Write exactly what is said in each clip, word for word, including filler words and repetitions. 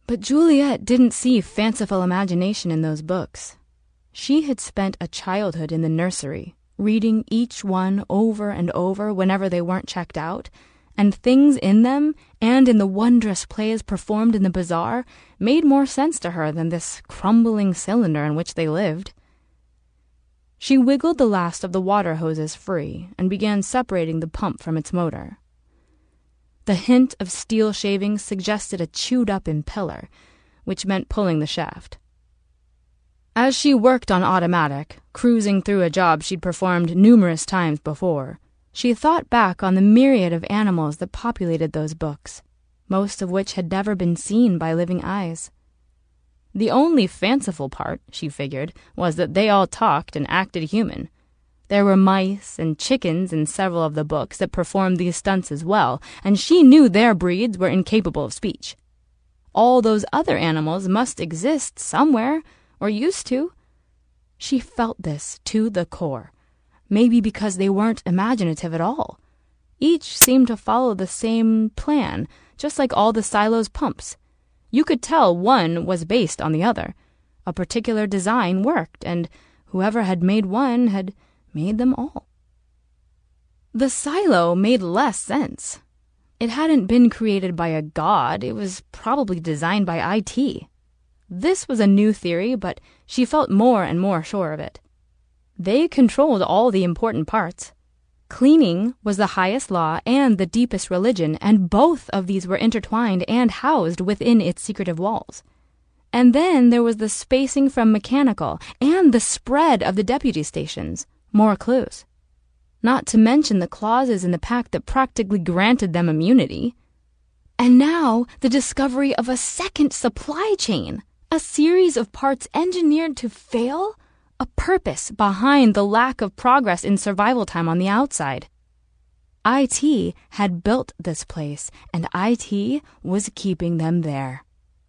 But Juliet didn't see fanciful imagination in those books. She had spent a childhood in the nursery, reading each one over and over whenever they weren't checked out, and things in them, and in the wondrous plays performed in the bazaar, made more sense to her than this crumbling cylinder in which they lived. She wiggled the last of the water hoses free and began separating the pump from its motor. The hint of steel shavings suggested a chewed-up impeller, which meant pulling the shaft. As she worked on automatic, cruising through a job she'd performed numerous times before, she thought back on the myriad of animals that populated those books, most of which had never been seen by living eyes. The only fanciful part, she figured, was that they all talked and acted human. There were mice and chickens in several of the books that performed these stunts as well, and she knew their breeds were incapable of speech. All those other animals must exist somewhere, or used to. She felt this to the core, maybe because they weren't imaginative at all. Each seemed to follow the same plan, just like all the silos' pumps. You could tell one was based on the other. A particular design worked, and whoever had made one had made them all. The silo made less sense. It hadn't been created by a god. It was probably designed by I T. This was a new theory, but she felt more and more sure of it. They controlled all the important parts. Cleaning was the highest law and the deepest religion, and both of these were intertwined and housed within its secretive walls. And then there was the spacing from mechanical and the spread of the deputy stations. More clues. Not to mention the clauses in the pact that practically granted them immunity. And now the discovery of a second supply chain, a series of parts engineered to fail, a purpose behind the lack of progress in survival time on the outside. I T had built this place, and I T was keeping them there.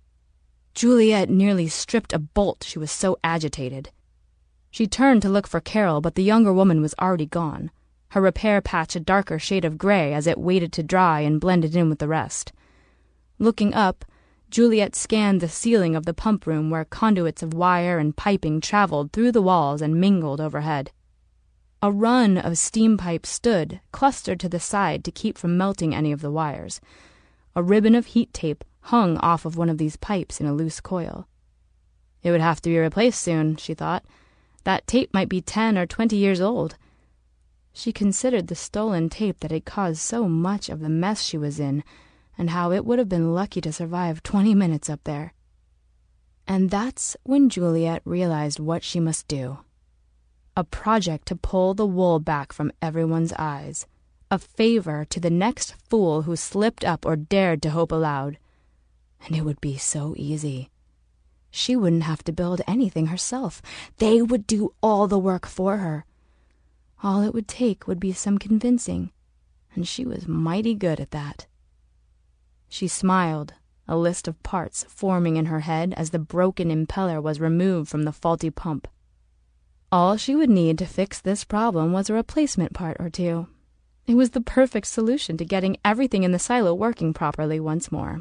Juliet nearly stripped a bolt, she was so agitated. She turned to look for Carol, but the younger woman was already gone, her repair patch a darker shade of gray as it waited to dry and blended in with the rest. Looking up, Juliet scanned the ceiling of the pump room where conduits of wire and piping traveled through the walls and mingled overhead. A run of steam pipes stood, clustered to the side to keep from melting any of the wires. A ribbon of heat tape hung off of one of these pipes in a loose coil. It would have to be replaced soon, she thought. That tape might be ten or twenty years old. She considered the stolen tape that had caused so much of the mess she was in, and how it would have been lucky to survive twenty minutes up there. And that's when Juliet realized what she must do. A project to pull the wool back from everyone's eyes. A favor to the next fool who slipped up or dared to hope aloud. And it would be so easy. She wouldn't have to build anything herself. They would do all the work for her. All it would take would be some convincing, and she was mighty good at that. She smiled, a list of parts forming in her head as the broken impeller was removed from the faulty pump. All she would need to fix this problem was a replacement part or two. It was the perfect solution to getting everything in the silo working properly once more.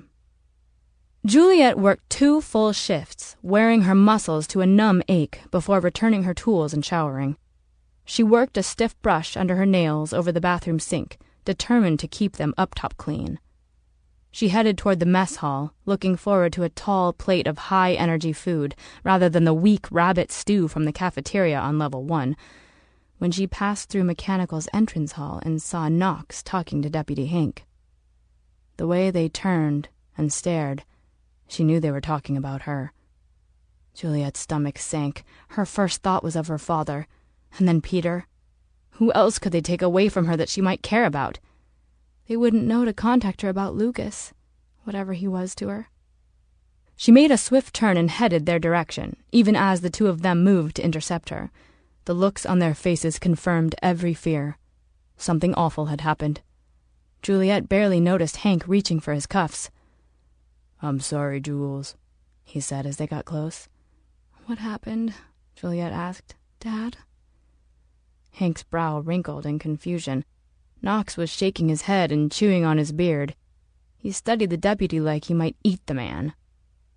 Juliet worked two full shifts, wearing her muscles to a numb ache before returning her tools and showering. She worked a stiff brush under her nails over the bathroom sink, determined to keep them up-top clean. She headed toward the mess hall, looking forward to a tall plate of high-energy food, rather than the weak rabbit stew from the cafeteria on level one, when she passed through Mechanical's entrance hall and saw Knox talking to Deputy Hank. The way they turned and stared, she knew they were talking about her. Juliet's stomach sank. Her first thought was of her father, and then Peter. Who else could they take away from her that she might care about? They wouldn't know to contact her about Lucas, whatever he was to her. She made a swift turn and headed their direction, even as the two of them moved to intercept her. The looks on their faces confirmed every fear. Something awful had happened. Juliet barely noticed Hank reaching for his cuffs. "I'm sorry, Jules," he said as they got close. "What happened?" Juliet asked. "Dad?" Hank's brow wrinkled in confusion. Knox was shaking his head and chewing on his beard. He studied the deputy like he might eat the man.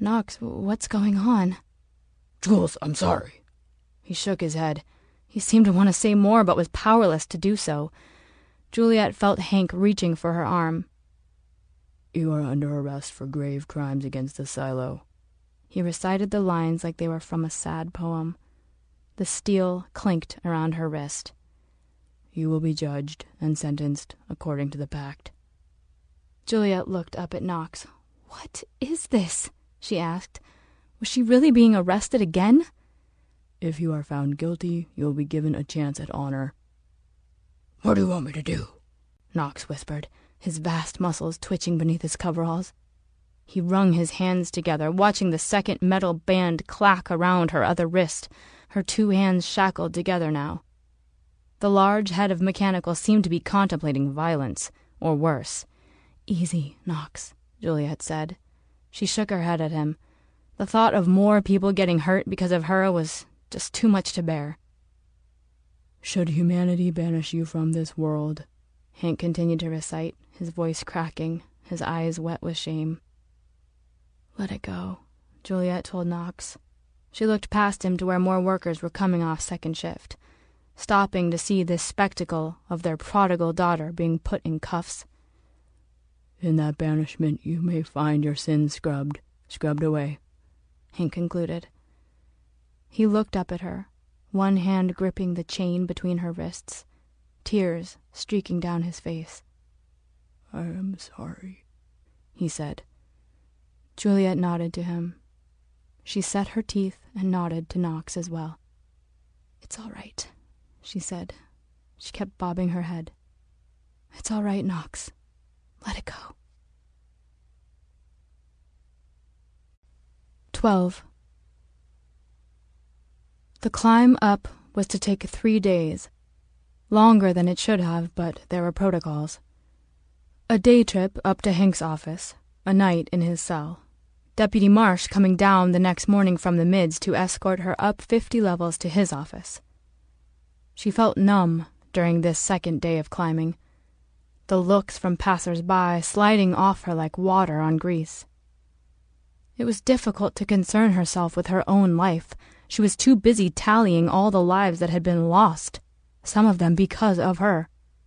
Knox, what's going on? Jules, I'm sorry. He shook his head. He seemed to want to say more, but was powerless to do so. Juliet felt Hank reaching for her arm. You are under arrest for grave crimes against the silo. He recited the lines like they were from a sad poem. The steel clinked around her wrist. You will be judged and sentenced according to the pact. Juliet looked up at Knox. What is this? She asked. Was she really being arrested again? If you are found guilty, you will be given a chance at honor. What do you want me to do? Knox whispered, his vast muscles twitching beneath his coveralls. He wrung his hands together, watching the second metal band clack around her other wrist, her two hands shackled together now. The large head of Mechanical seemed to be contemplating violence, or worse. Easy, Knox, Juliet said. She shook her head at him. The thought of more people getting hurt because of her was just too much to bear. Should humanity banish you from this world, Hank continued to recite, his voice cracking, his eyes wet with shame. Let it go, Juliet told Knox. She looked past him to where more workers were coming off second shift, stopping to see this spectacle of their prodigal daughter being put in cuffs. In that banishment you may find your sins scrubbed, scrubbed away, Hank concluded. He looked up at her, one hand gripping the chain between her wrists, tears streaking down his face. I am sorry, he said. Juliet nodded to him. She set her teeth and nodded to Knox as well. It's all right, she said. She kept bobbing her head. It's all right, Knox. Let it go. Twelve. The climb up was to take three days. Longer than it should have, but there were protocols. A day trip up to Hank's office, a night in his cell. Deputy Marsh coming down the next morning from the mids to escort her up fifty levels to his office. She felt numb during this second day of climbing, the looks from passers-by sliding off her like water on grease. It was difficult to concern herself with her own life. She was too busy tallying all the lives that had been lost, some of them because of her.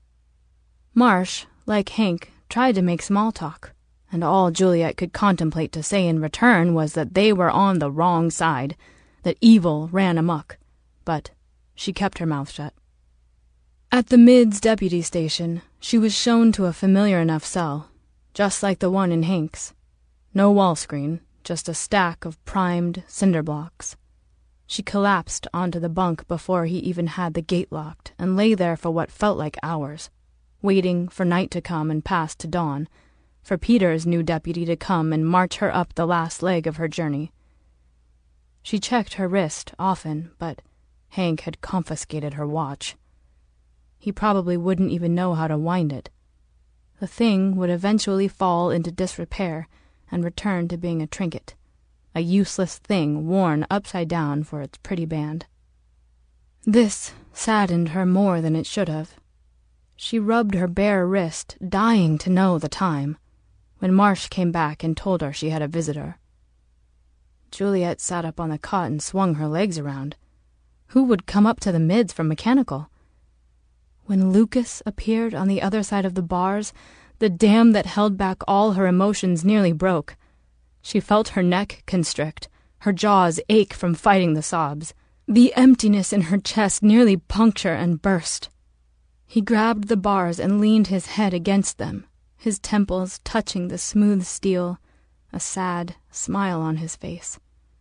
Marsh, like Hank, tried to make small talk, and all Juliet could contemplate to say in return was that they were on the wrong side, that evil ran amok, but she kept her mouth shut. At the Mids deputy station, she was shown to a familiar enough cell, just like the one in Hank's. No wall screen, just a stack of primed cinder blocks. She collapsed onto the bunk before he even had the gate locked and lay there for what felt like hours, waiting for night to come and pass to dawn, for Peter's new deputy to come and march her up the last leg of her journey. She checked her wrist often, but Hank had confiscated her watch. He probably wouldn't even know how to wind it. The thing would eventually fall into disrepair and return to being a trinket, a useless thing worn upside down for its pretty band. This saddened her more than it should have. She rubbed her bare wrist, dying to know the time, when Marsh came back and told her she had a visitor. Juliet sat up on the cot and swung her legs around. Who would come up to the Mids from Mechanical? When Lucas appeared on the other side of the bars, the dam that held back all her emotions nearly broke. She felt her neck constrict, her jaws ache from fighting the sobs, the emptiness in her chest nearly puncture and burst. He grabbed the bars and leaned his head against them, his temples touching the smooth steel, a sad smile on his face.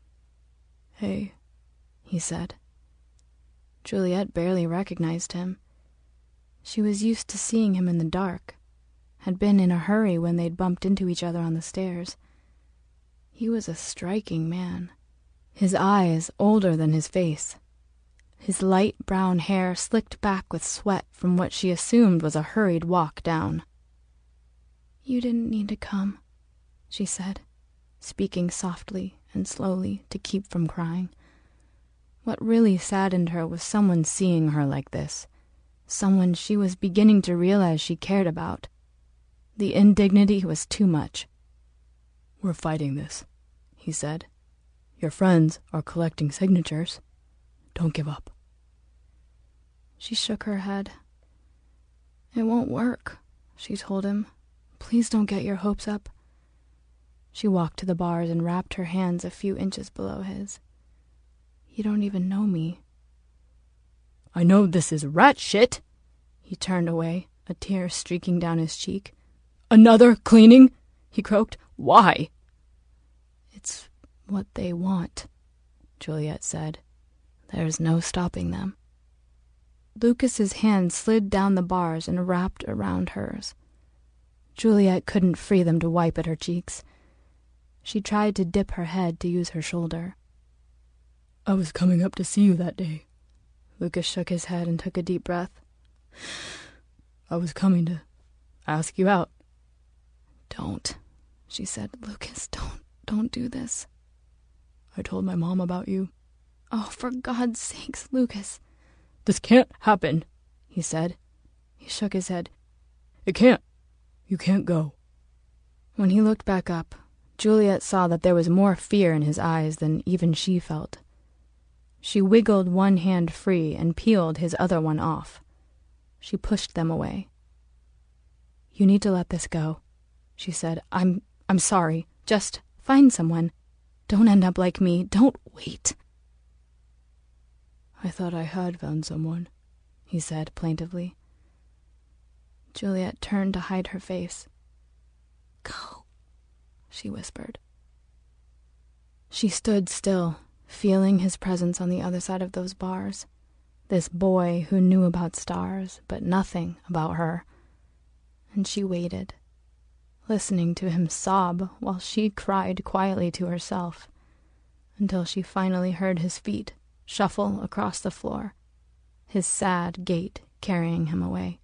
"Hey," he said. Juliet barely recognized him. She was used to seeing him in the dark, had been in a hurry when they'd bumped into each other on the stairs. He was a striking man, his eyes older than his face, his light brown hair slicked back with sweat from what she assumed was a hurried walk down. "You didn't need to come," she said, speaking softly and slowly to keep from crying. What really saddened her was someone seeing her like this, someone she was beginning to realize she cared about. The indignity was too much. "We're fighting this," he said. Your friends are collecting signatures. Don't give up. She shook her head. It won't work, she told him. Please don't get your hopes up. She walked to the bars and wrapped her hands a few inches below his. You don't even know me. I know this is rat shit. He turned away, a tear streaking down his cheek. Another cleaning? He croaked. Why? It's what they want, Juliet said. There's no stopping them. Lucas's hand slid down the bars and wrapped around hers. Juliet couldn't free them to wipe at her cheeks. She tried to dip her head to use her shoulder. I was coming up to see you that day. Lucas shook his head and took a deep breath. I was coming to ask you out. Don't, she said. Lucas, don't, don't do this. I told my mom about you. Oh, for God's sakes, Lucas. This can't happen, he said. He shook his head. It can't. You can't go. When he looked back up, Juliet saw that there was more fear in his eyes than even she felt. She wiggled one hand free and peeled his other one off. She pushed them away. You need to let this go, she said. I'm, I'm sorry. Just find someone. Don't end up like me. Don't wait. I thought I had found someone, he said plaintively. Juliet turned to hide her face. Go, she whispered. She stood still, feeling his presence on the other side of those bars. This boy who knew about stars, but nothing about her. And she waited, listening to him sob while she cried quietly to herself, until she finally heard his feet shuffle across the floor, his sad gait carrying him away.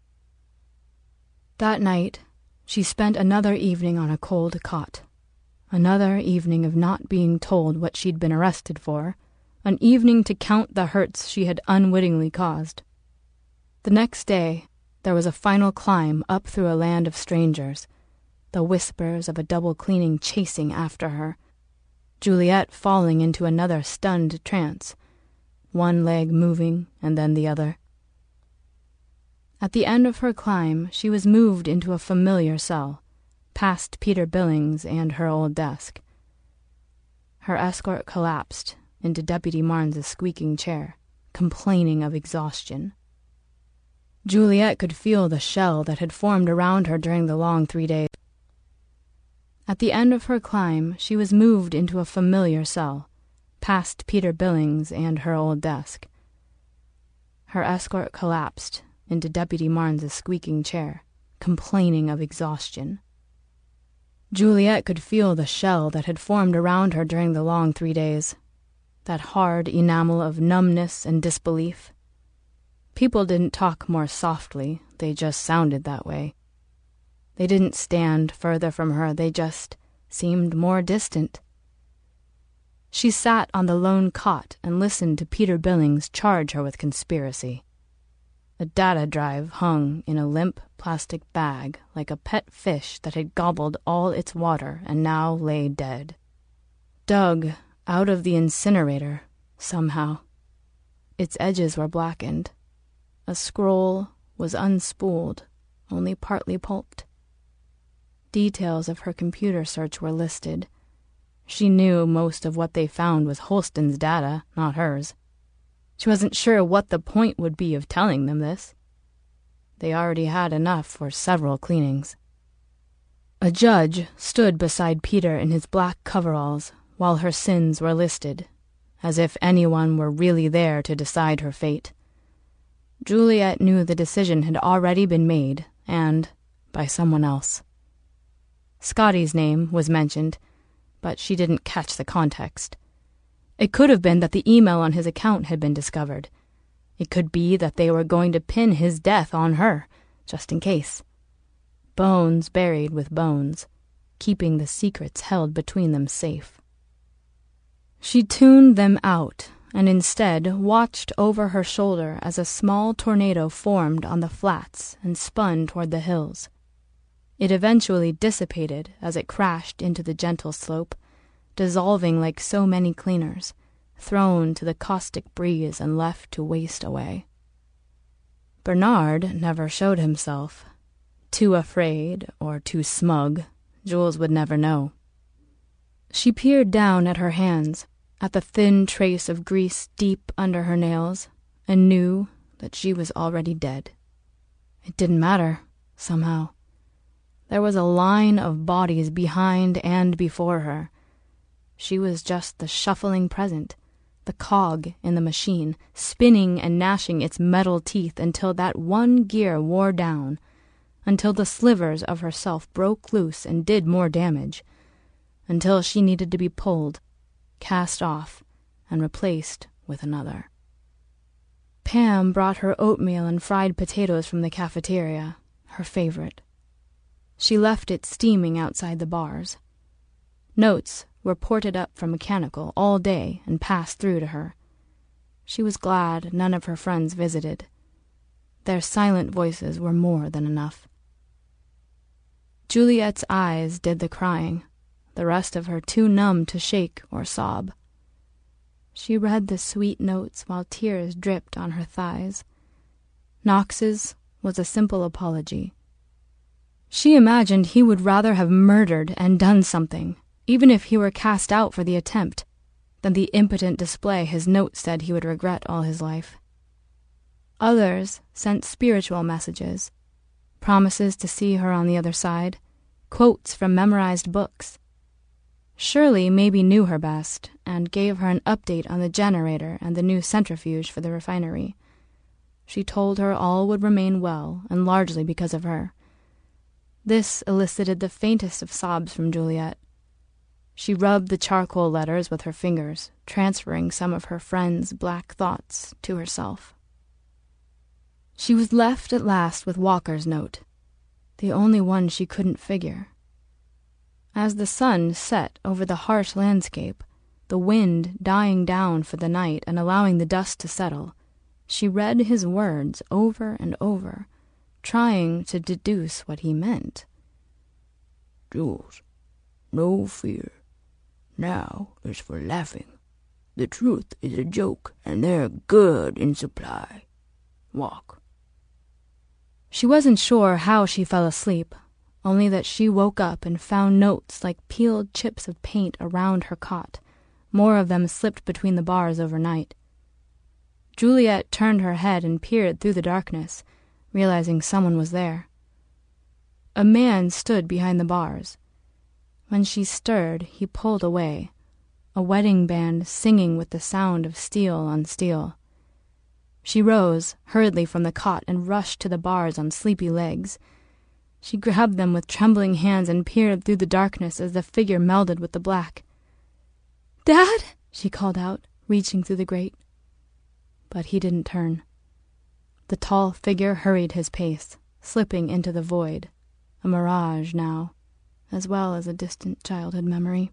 That night, she spent another evening on a cold cot, another evening of not being told what she'd been arrested for, an evening to count the hurts she had unwittingly caused. The next day, there was a final climb up through a land of strangers, the whispers of a double cleaning chasing after her, Juliet falling into another stunned trance, one leg moving and then the other. At the end of her climb, she was moved into a familiar cell, past Peter Billings and her old desk. Her escort collapsed into Deputy Marnes's squeaking chair, complaining of exhaustion. Juliet could feel the shell that had formed around her during the long three days. At the end of her climb, she was moved into a familiar cell, past Peter Billings and her old desk. Her escort collapsed into Deputy Marnes's squeaking chair, complaining of exhaustion. Juliet could feel the shell that had formed around her during the long three days, that hard enamel of numbness and disbelief. People didn't talk more softly, they just sounded that way. They didn't stand further from her, they just seemed more distant. She sat on the lone cot and listened to Peter Billings charge her with conspiracy. A data drive hung in a limp plastic bag like a pet fish that had gobbled all its water and now lay dead. Dug out of the incinerator, somehow. Its edges were blackened. A scroll was unspooled, only partly pulped. Details of her computer search were listed. She knew most of what they found was Holston's data, not hers. She wasn't sure what the point would be of telling them this. They already had enough for several cleanings. A judge stood beside Peter in his black coveralls while her sins were listed, as if anyone were really there to decide her fate. Juliet knew the decision had already been made, and by someone else. Scotty's name was mentioned, but she didn't catch the context. It could have been that the email on his account had been discovered. It could be that they were going to pin his death on her, just in case. Bones buried with bones, keeping the secrets held between them safe. She tuned them out, and instead watched over her shoulder as a small tornado formed on the flats and spun toward the hills. It eventually dissipated as it crashed into the gentle slope, dissolving like so many cleaners, thrown to the caustic breeze and left to waste away. Bernard never showed himself. Too afraid or too smug, Jules would never know. She peered down at her hands, at the thin trace of grease deep under her nails, and knew that she was already dead. It didn't matter, somehow. There was a line of bodies behind and before her. She was just the shuffling present, the cog in the machine, spinning and gnashing its metal teeth until that one gear wore down, until the slivers of herself broke loose and did more damage, until she needed to be pulled, cast off, and replaced with another. Pam brought her oatmeal and fried potatoes from the cafeteria, her favorite. She left it steaming outside the bars. Notes were ported up from mechanical all day and passed through to her. She was glad none of her friends visited. Their silent voices were more than enough. Juliet's eyes did the crying, the rest of her too numb to shake or sob. She read the sweet notes while tears dripped on her thighs. Knox's was a simple apology. She imagined he would rather have murdered and done something, even if he were cast out for the attempt, than the impotent display his note said he would regret all his life. Others sent spiritual messages, promises to see her on the other side, quotes from memorized books. Shirley maybe knew her best and gave her an update on the generator and the new centrifuge for the refinery. She told her all would remain well, and largely because of her. This elicited the faintest of sobs from Juliet. She rubbed the charcoal letters with her fingers, transferring some of her friend's black thoughts to herself. She was left at last with Walker's note, the only one she couldn't figure. As the sun set over the harsh landscape, the wind dying down for the night and allowing the dust to settle, she read his words over and over, trying to deduce what he meant. Jules, no fear. Now is for laughing. The truth is a joke, and they're good in supply. Walk. She wasn't sure how she fell asleep, only that she woke up and found notes like peeled chips of paint around her cot. More of them slipped between the bars overnight. Juliet turned her head and peered through the darkness, realizing someone was there. A man stood behind the bars. When she stirred, he pulled away, a wedding band singing with the sound of steel on steel. She rose hurriedly from the cot and rushed to the bars on sleepy legs. She grabbed them with trembling hands and peered through the darkness as the figure melded with the black. "Dad!" she called out, reaching through the grate. But he didn't turn. The tall figure hurried his pace, slipping into the void, a mirage now, as well as a distant childhood memory.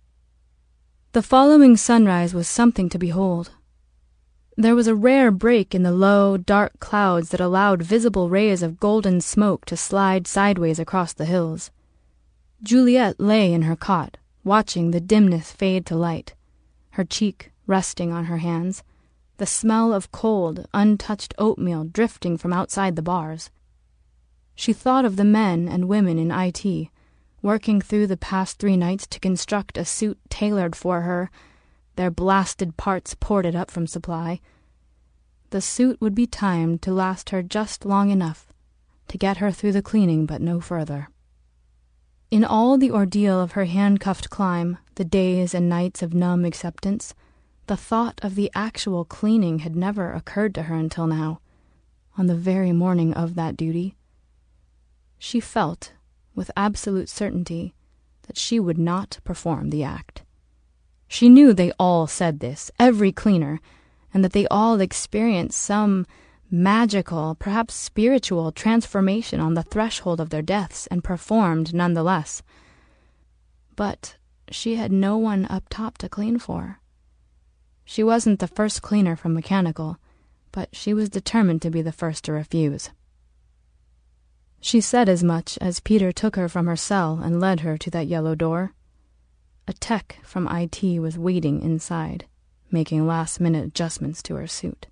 The following sunrise was something to behold. There was a rare break in the low, dark clouds that allowed visible rays of golden smoke to slide sideways across the hills. Juliet lay in her cot, watching the dimness fade to light, her cheek resting on her hands, the smell of cold, untouched oatmeal drifting from outside the bars. She thought of the men and women in I T, working through the past three nights to construct a suit tailored for her, their blasted parts ported up from supply. The suit would be timed to last her just long enough to get her through the cleaning, but no further. In all the ordeal of her handcuffed climb, the days and nights of numb acceptance, the thought of the actual cleaning had never occurred to her until now, on the very morning of that duty. She felt, with absolute certainty, that she would not perform the act. She knew they all said this, every cleaner, and that they all experienced some magical, perhaps spiritual, transformation on the threshold of their deaths and performed nonetheless. But she had no one up top to clean for. She wasn't the first cleaner from mechanical, but she was determined to be the first to refuse. She said as much as Peter took her from her cell and led her to that yellow door. A tech from I T was waiting inside, making last-minute adjustments to her suit.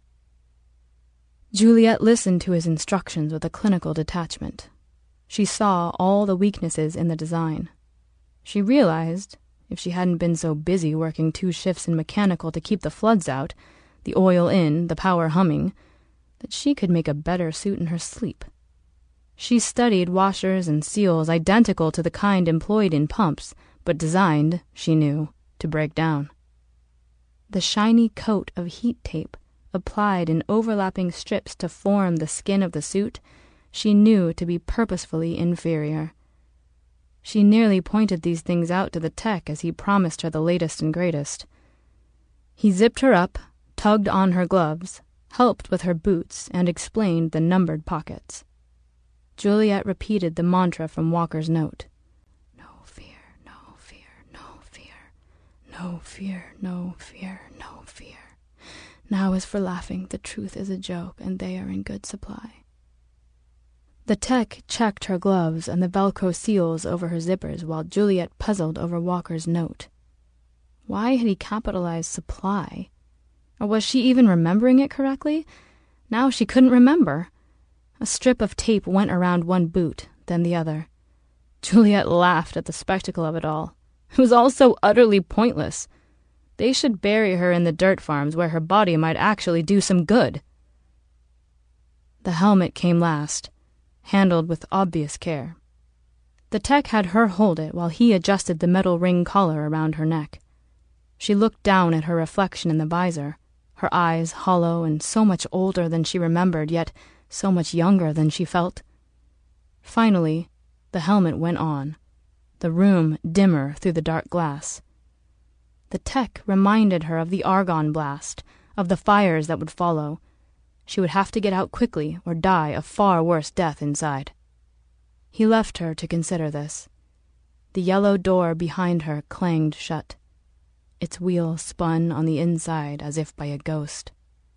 Juliet listened to his instructions with a clinical detachment. She saw all the weaknesses in the design. She realized, if she hadn't been so busy working two shifts in mechanical to keep the floods out, the oil in, the power humming, that she could make a better suit in her sleep. She studied washers and seals identical to the kind employed in pumps, but designed, she knew, to break down. The shiny coat of heat tape, applied in overlapping strips to form the skin of the suit, she knew to be purposefully inferior. She nearly pointed these things out to the tech as he promised her the latest and greatest. He zipped her up, tugged on her gloves, helped with her boots, and explained the numbered pockets. Juliet repeated the mantra from Walker's note. No fear, no fear, no fear. No fear, no fear, no fear. Now is for laughing, the truth is a joke, and they are in good supply. The tech checked her gloves and the Velcro seals over her zippers while Juliet puzzled over Walker's note. Why had he capitalized supply? Or was she even remembering it correctly? Now she couldn't remember. A strip of tape went around one boot, then the other. Juliet laughed at the spectacle of it all. It was all so utterly pointless. They should bury her in the dirt farms where her body might actually do some good. The helmet came last, handled with obvious care. The tech had her hold it while he adjusted the metal ring collar around her neck. She looked down at her reflection in the visor, her eyes hollow and so much older than she remembered, yet so much younger than she felt. Finally, the helmet went on, the room dimmer through the dark glass. The tech reminded her of the argon blast, of the fires that would follow. She would have to get out quickly or die a far worse death inside. He left her to consider this. The yellow door behind her clanged shut. Its wheel spun on the inside as if by a ghost.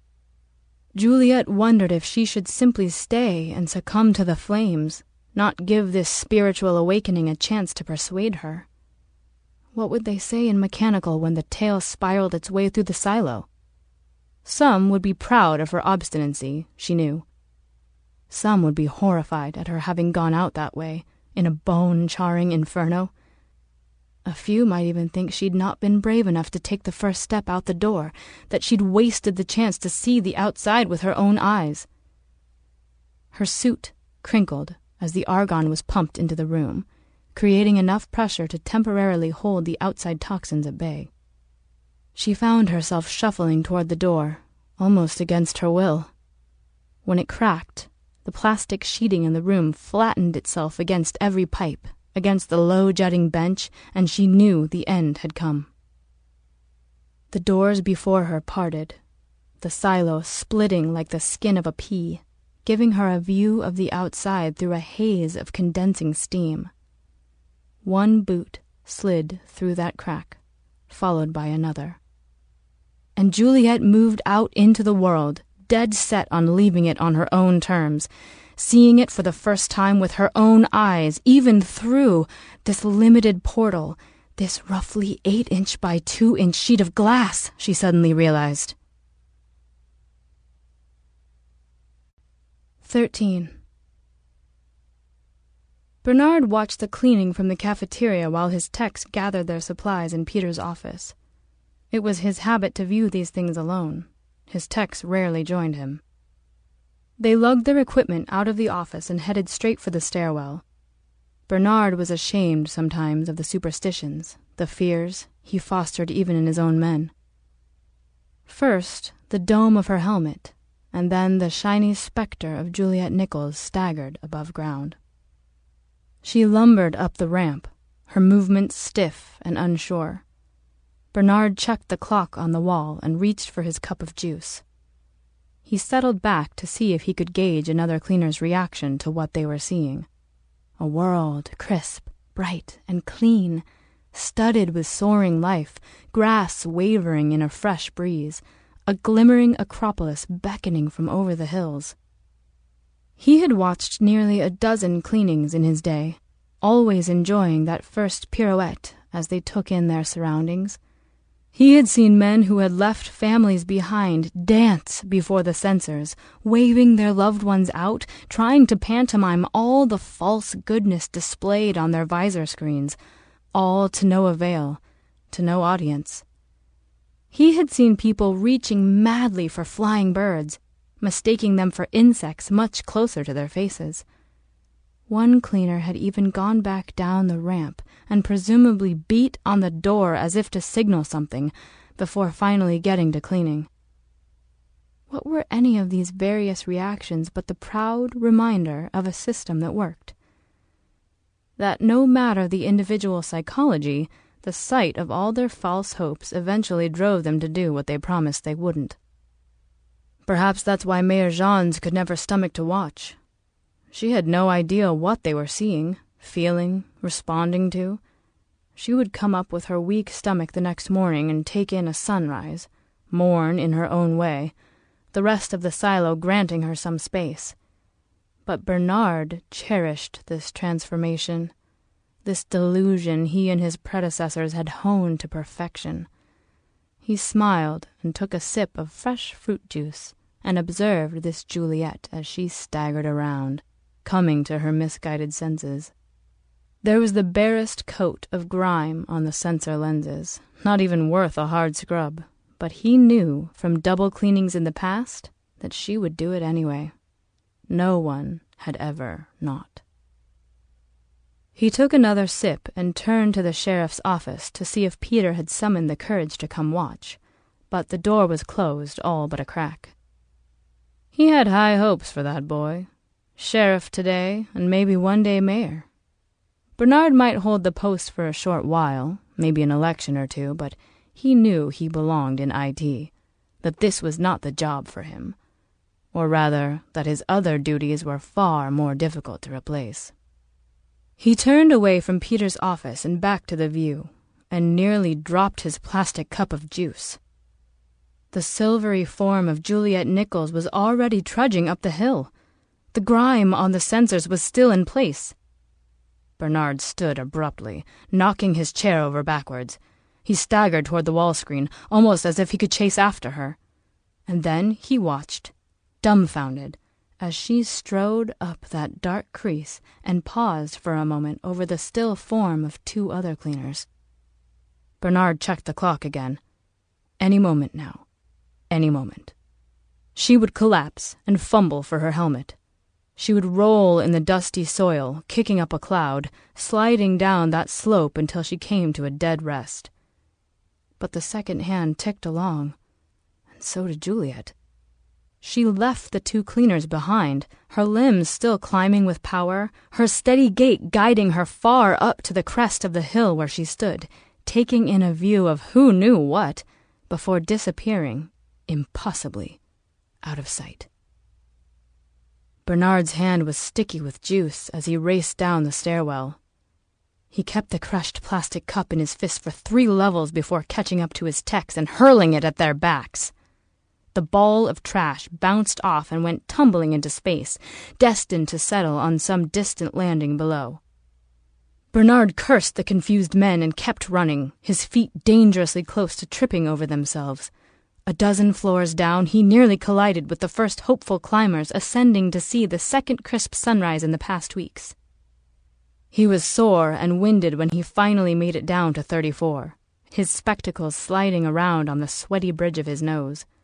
Juliet wondered if she should simply stay and succumb to the flames, not give this spiritual awakening a chance to persuade her. What would they say in mechanical when the tail spiraled its way through the silo? Some would be proud of her obstinacy, she knew. Some would be horrified at her having gone out that way, in a bone-charring inferno. A few might even think she'd not been brave enough to take the first step out the door, that she'd wasted the chance to see the outside with her own eyes. Her suit crinkled as the argon was pumped into the room, creating enough pressure to temporarily hold the outside toxins at bay. She found herself shuffling toward the door, almost against her will. When it cracked, the plastic sheeting in the room flattened itself against every pipe, against the low jutting bench, and she knew the end had come. The doors before her parted, the silo splitting like the skin of a pea, giving her a view of the outside through a haze of condensing steam. One boot slid through that crack, followed by another. And Juliet moved out into the world, dead set on leaving it on her own terms, seeing it for the first time with her own eyes, even through this limited portal, this roughly eight-inch by two-inch sheet of glass, she suddenly realized. Thirteen. Bernard watched the cleaning from the cafeteria while his techs gathered their supplies in Peter's office. It was his habit to view these things alone. His techs rarely joined him. They lugged their equipment out of the office and headed straight for the stairwell. Bernard was ashamed sometimes of the superstitions, the fears he fostered even in his own men. First, the dome of her helmet, and then the shiny specter of Juliet Nichols staggered above ground. She lumbered up the ramp, her movements stiff and unsure. Bernard checked the clock on the wall and reached for his cup of juice. He settled back to see if he could gauge another cleaner's reaction to what they were seeing. A world, crisp, bright, and clean, studded with soaring life, grass wavering in a fresh breeze, a glimmering acropolis beckoning from over the hills. He had watched nearly a dozen cleanings in his day, always enjoying that first pirouette as they took in their surroundings. He had seen men who had left families behind dance before the censors, waving their loved ones out, trying to pantomime all the false goodness displayed on their visor screens, all to no avail, to no audience. He had seen people reaching madly for flying birds, mistaking them for insects much closer to their faces. One cleaner had even gone back down the ramp and presumably beat on the door as if to signal something before finally getting to cleaning. What were any of these various reactions but the proud reminder of a system that worked? That no matter the individual psychology, the sight of all their false hopes eventually drove them to do what they promised they wouldn't. Perhaps that's why Mayor Jean's could never stomach to watch. She had no idea what they were seeing, feeling, responding to. She would come up with her weak stomach the next morning and take in a sunrise, mourn in her own way, the rest of the silo granting her some space. But Bernard cherished this transformation, this delusion he and his predecessors had honed to perfection. He smiled and took a sip of fresh fruit juice and observed this Juliet as she staggered around, coming to her misguided senses. There was the barest coat of grime on the sensor lenses, not even worth a hard scrub, but he knew from double cleanings in the past that she would do it anyway. No one had ever not. He took another sip and turned to the sheriff's office to see if Peter had summoned the courage to come watch, but the door was closed all but a crack. He had high hopes for that boy. Sheriff today, and maybe one day mayor. Bernard might hold the post for a short while, maybe an election or two, but he knew he belonged in I T, that this was not the job for him, or rather, that his other duties were far more difficult to replace. He turned away from Peter's office and back to the view, and nearly dropped his plastic cup of juice. The silvery form of Juliet Nichols was already trudging up the hill. The grime on the sensors was still in place. Bernard stood abruptly, knocking his chair over backwards. He staggered toward the wall screen, almost as if he could chase after her. And then he watched, dumbfounded, as she strode up that dark crease and paused for a moment over the still form of two other cleaners. Bernard checked the clock again. Any moment now. Any moment. She would collapse and fumble for her helmet. She would roll in the dusty soil, kicking up a cloud, sliding down that slope until she came to a dead rest. But the second hand ticked along, and so did Juliet. She left the two cleaners behind, her limbs still climbing with power, her steady gait guiding her far up to the crest of the hill where she stood, taking in a view of who knew what, before disappearing, impossibly, out of sight. Bernard's hand was sticky with juice as he raced down the stairwell. He kept the crushed plastic cup in his fist for three levels before catching up to his techs and hurling it at their backs. The ball of trash bounced off and went tumbling into space, destined to settle on some distant landing below. Bernard cursed the confused men and kept running, his feet dangerously close to tripping over themselves. A dozen floors down, he nearly collided with the first hopeful climbers ascending to see the second crisp sunrise in the past weeks. He was sore and winded when he finally made it down to thirty-four, his spectacles sliding around on the sweaty bridge of his nose.